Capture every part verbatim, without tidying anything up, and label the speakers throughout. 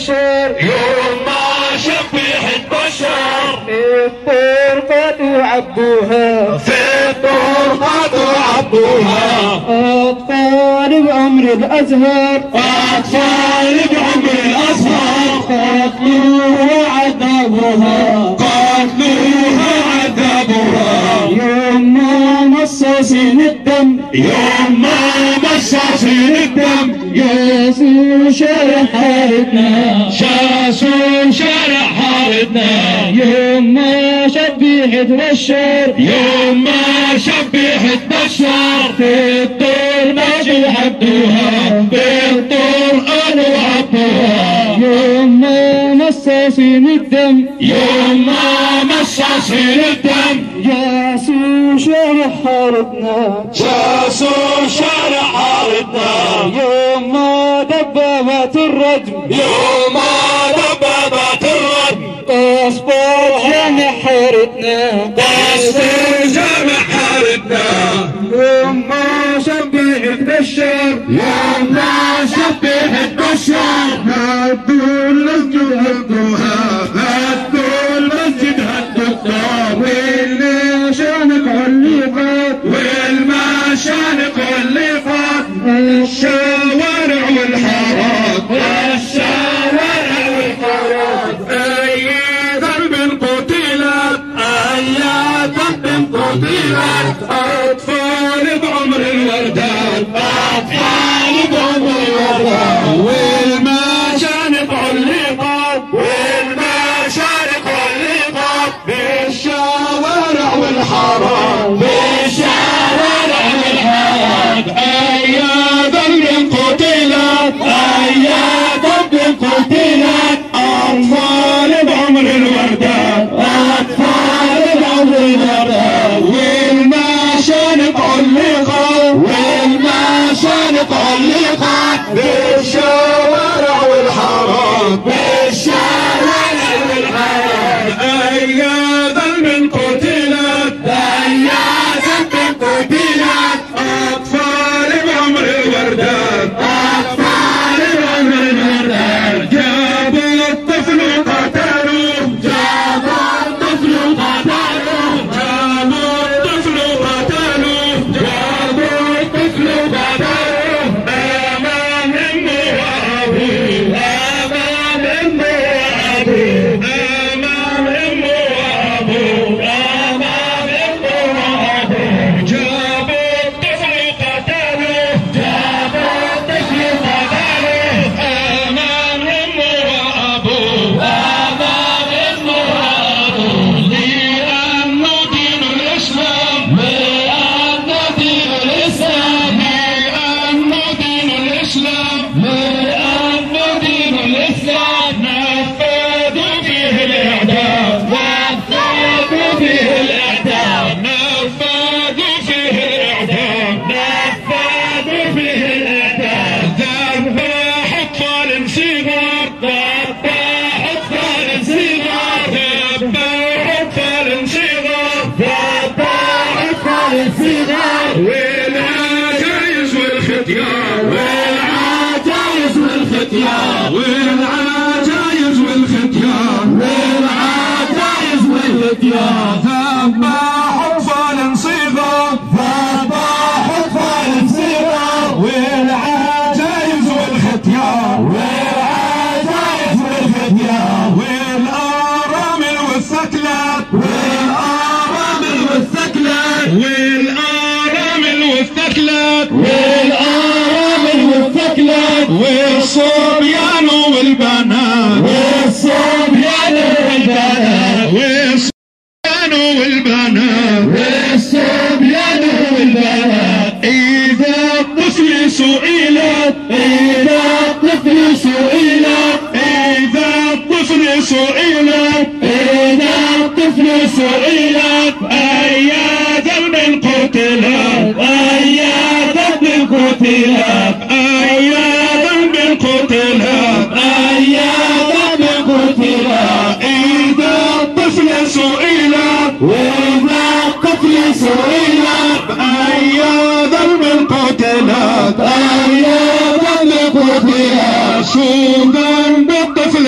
Speaker 1: الشر
Speaker 2: يوم ما شبحت بشر
Speaker 1: في الطور قد عبوها
Speaker 2: في الطور قد عبوها
Speaker 1: أطفال بعمر الأزهر
Speaker 2: أطفال بعمر الأزهر
Speaker 1: قتلوها عذابها
Speaker 2: قتلوها عذابها
Speaker 1: يوم ما مصاصين الدم
Speaker 2: يوم ما مصاصين الدم
Speaker 1: ياسوا شارع حارتنا
Speaker 2: شاسوا شارع حارتنا
Speaker 1: يوم ما شبيحت بشر
Speaker 2: يوم ما شبحت بشر
Speaker 1: في الطور ما
Speaker 2: عبدوها في الطور قالوا عبدوها
Speaker 1: يوم ما مصاصين الدم
Speaker 2: يوم ما مصاصين الدم
Speaker 1: ياسوا شارع حارتنا
Speaker 2: شاسوا شارع حارتنا
Speaker 1: يوم ما دبابات الرجم
Speaker 2: يوم ما دبابات الردم
Speaker 1: قصبوا جامع حارتنا
Speaker 2: قصفوا جامع حارتنا
Speaker 1: يوم ما شبيحت بشر
Speaker 2: يوم ما شبحت بشر
Speaker 1: هدوا المسجد هدوها
Speaker 2: هدوا المسجد هدوها
Speaker 1: واللي شانق علقات
Speaker 2: والمشانق والليقات الشوارع والحارات الشوارع والحارات أي ذنب قتلت أي ذنب قتلت أطفال بعمر الوردات أطفال بعمر الوردات والمشانق علقت والمشانق علقت بالشوارع والحارات بالشوارع والحارات أي ذنب قتلت أي ذنب قتلت أطفال بعمر الوردات أطفال بعمر الوردات والمشانق علقت والمشانق علقت بالشوارع والحارات بالشوارع والحارات أي ذنب قتلت أي ذنب قتلت أطفال بعمر الوردات أطفال بعمر الوردات جابوا الطفل قتلوه جابوا الطفل قتلوه جابوا الطفل قتلوه جابوا الطفل قتلوه أمام أمه وأبوه أمام أمه وأبوه أمام أمه وأبوه أمام أمه وأبوه جابوا الطفل قتلوه جابوا الطفل قتلوه أمام أمه وأبوه أمام أمه وأبوه لأنه دين الإسلام لأنه دين الإسلام لأنه دين الإسلام لأنه دين الإسلام نفذوا فيه الإعدام نفذوا فيه الإعدام نفذوا فيه الإعدام نفذوا فيه الإعدام ذبح أطفال صغار ذبح أطفال صغار ذبح أطفال صغار ذبح أطفال صغار والعجائز والختيار والعجائز والختيار والعجائز والختيار والعجائز والختيار ذبح أطفال صغار ذبح أطفال صغار والعجائز والختيار والعجائز والختيار والأرامل والثكلات والأرامل والثكلات والأرامل والثكلات والأرامل والثكلات والصبيان والبنات والصبيان والبنات والصبيان والبنات والصبيان والبنات إذا الطفل سئلت إذا الطفل سئلت إذا الطفل سئلت إذا الطفل سئلت أي ذنب قتلت أي ذنب قتلت أي ذنب قتلت أي ذنب قتلت إذا الطفل سئلت وإذا الطفل سئلت أي ذنب قتلت أي ذنب قتلت شو ذنب الطفل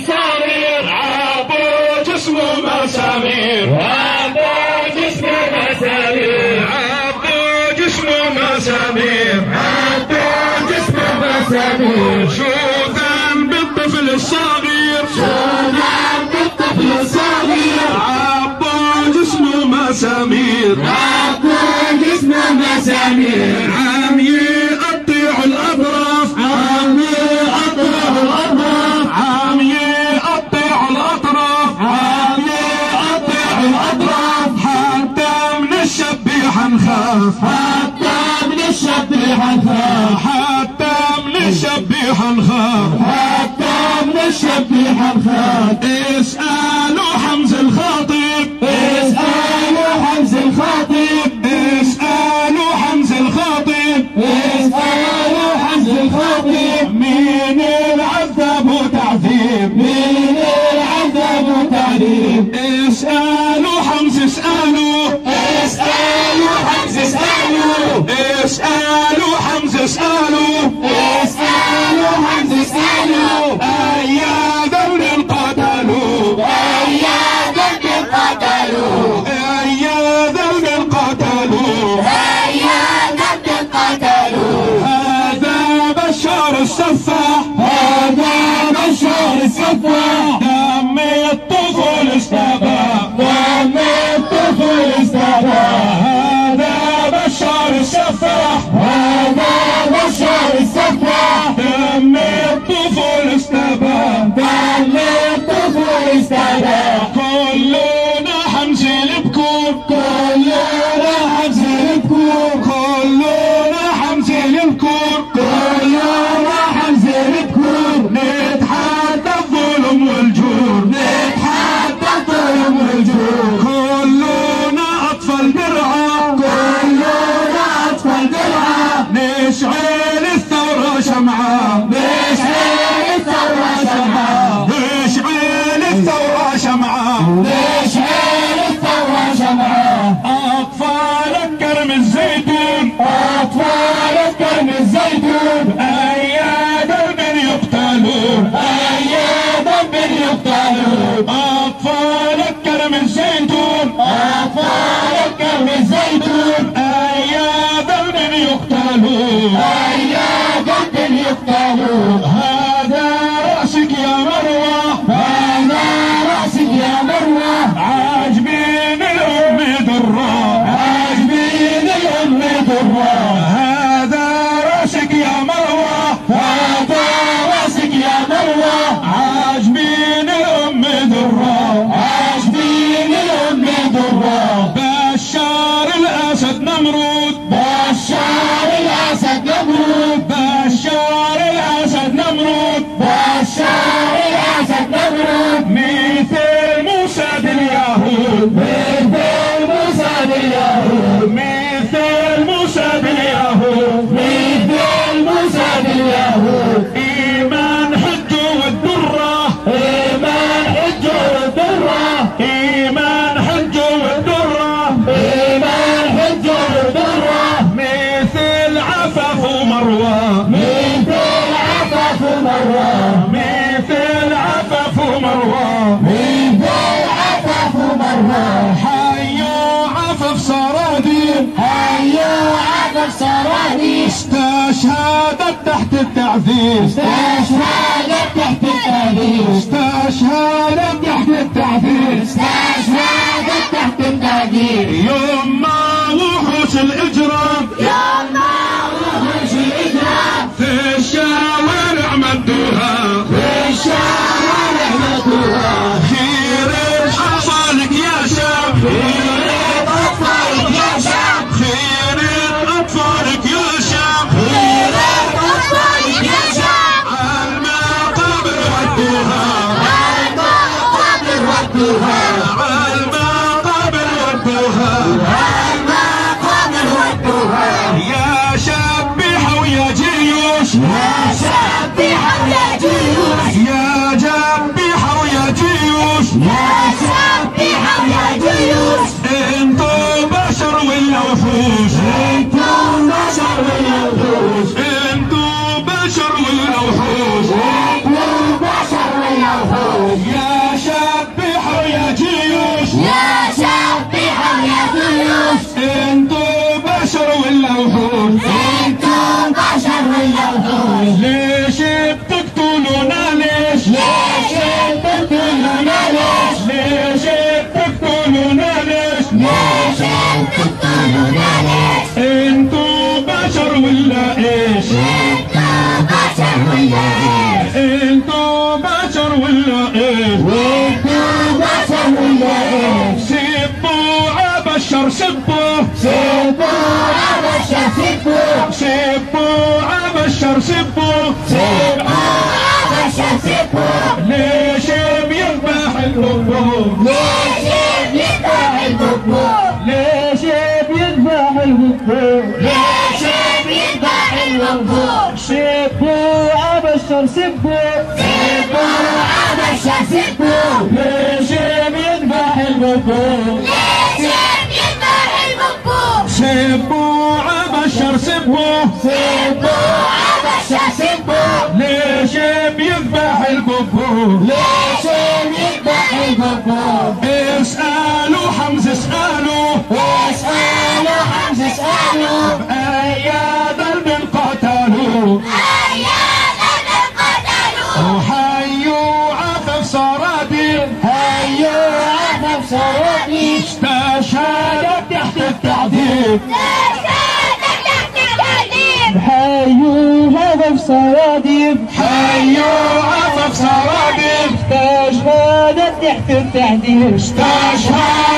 Speaker 2: صغير عبو جسمه مسامير عبو جسمه مسامير عبو جسمه مسامير عبو جسمه مسامير شو ذنب الطفل الصغير شو ذنب الطفل الصغير عبو جسمه مسامير عبو جسمه مسامير عم يقطع الأطراف عم يقطع الأطراف عم يقطع الأطراف عم يقطع الأطراف حتى من الشبيح نخاف حتى من الشبيح نخاف حتى من الشبيح نخاف حتى من الشبيح نخاف اسألوا حمزة الخطيب اسألوا حمزة الخطيب اسألوا حمزة الخطيب اسألوا حمزة الخطيب مين العذاب وتعذيب مين العذاب وتعذيب اسألوا حمزة اسألوا اسألوا حمزة اسألوا اسألوا حمزة اسألوا اسألوا حمزة اسألوا أيا دور القتلوا أيا دور القتلوا أيا دور القتلوا أيا دور القتلوا هذا بشار السفاح هذا بشار السفاح دم الطفل استباح دم الطفل استباح هذا بشار السفاح هذا بشار السفاح دم الطفل استباح دم الطفل استباح كلنا حنزل بكم كلنا حنزل بكم كلنا حنزل بكم كلنا حنزل بكم نتحدى الظلم والجور نتحدى الظلم والجور كلنا أطفال درعا كلنا أطفال درعا نشعل الثورة شمعة نشعل الثورة شمعة نشعل الثورة شمعة نشعل الثورة شمعة أطفال كرم الزيتون أطفال كرم الزيتون أيا دم يقتلون أيا دم يقتلون أطفال كرم الزيتون أطفال كرم الزيتون أيا دم يقتلون أيا دم يقتلون هذا رأسك يا مروة هذا رأسك يا مروة عاجبين الأم درة عاجبين الأم درة هذا رأسك يا مروة هذا رأسك يا مروة عاجبين الأم درة عاجبين الأم درة بشار الأسد نمرود بشار الأسد نمرود بشار الأسد نمرود بشار الأسد نمرود مثل موسى باليهود مثل موسى باليهود مثل موسى باليهود مثل موسى باليهود إيمان حجه والدرة إيمان حجه والدرة إيمان حجه والدرة إيمان حجه والدرة مثل عفاف ومروة مثل عفاف ومروة مثل عفاف ومروة مثل عفاف ومروة حيوا عفاف صراديب حيوا عفاف صراديب استشهدت تحت التعذيب استشهدت تحت التعذيب استشهدت تحت التعذيب استشهدت تحت التعذيب يوم ما وحوش الإجرام يوم ما وحوش الإجرام في الشوارع مدوها في الشوارع مدوها خير أطفالك يا شاب خير أطفالك يا شاب خير أطفالك يا شاب خير أطفالك يا شاب عالمقابر ودوها عالمقابر ودوها عالمقابر ودوها عالمقابر ودوها يا شبيحة ويا جيوش يا شبيحة ويا جيوش يا جبيحة ويا جيوش يا شبيحة ويا جيوش انتو بشر ولا وحوش انتو بشر ولا وحوش انتو بشر ولا وحوش انتو بشر ولا وحوش ولا وحوش؟
Speaker 3: انتم بشر ولا وحوش؟
Speaker 2: ليش بتقتلونا ليش؟
Speaker 3: ليش بتقتلونا ليش؟
Speaker 2: ليش بتقتلونا ليش؟
Speaker 3: ليش بتقتلونا ليش؟
Speaker 2: انتوا بشر ولا ايش؟
Speaker 3: انتم بشر ولا ايش؟
Speaker 2: انتوا بشر ولا ايش؟
Speaker 3: انتم بشر ولا ايش؟
Speaker 2: سبوا عبشر سبوا
Speaker 3: سبوا عبشر سبوا
Speaker 2: سبوا عبشر سبوا
Speaker 3: سبوا عبشر سبوا
Speaker 2: ليش بيذبح البقور؟
Speaker 3: ليش بيذبح البقور؟
Speaker 2: ليش بيذبح البقور؟
Speaker 3: ليش بيذبح البقور؟
Speaker 2: سبوا عبشر سبوا
Speaker 3: سبوا عبشر سبوا
Speaker 2: ليش بيذبح البقور؟
Speaker 3: ليش بيذبح البقور؟
Speaker 2: سبوا عبشر سبوا
Speaker 3: سبوا عبشر سبوا
Speaker 2: ليش بيذبح البقور؟
Speaker 3: ليش بيذبح البقور؟
Speaker 2: اسألوا حمزة اسألوا
Speaker 3: اسألوا حمزة اسألوا
Speaker 2: أي ضرب قتلوا
Speaker 3: أيام قتلوا
Speaker 2: وحيوا عفف صرادي
Speaker 3: هيا عفف صرادي
Speaker 2: استشهدت تحت التعذيب
Speaker 3: استشهدت تحت التعذيب
Speaker 2: حيوا عفف صرادي حيوا عفف صرادي استشهدت تحت التعذيب استشهدت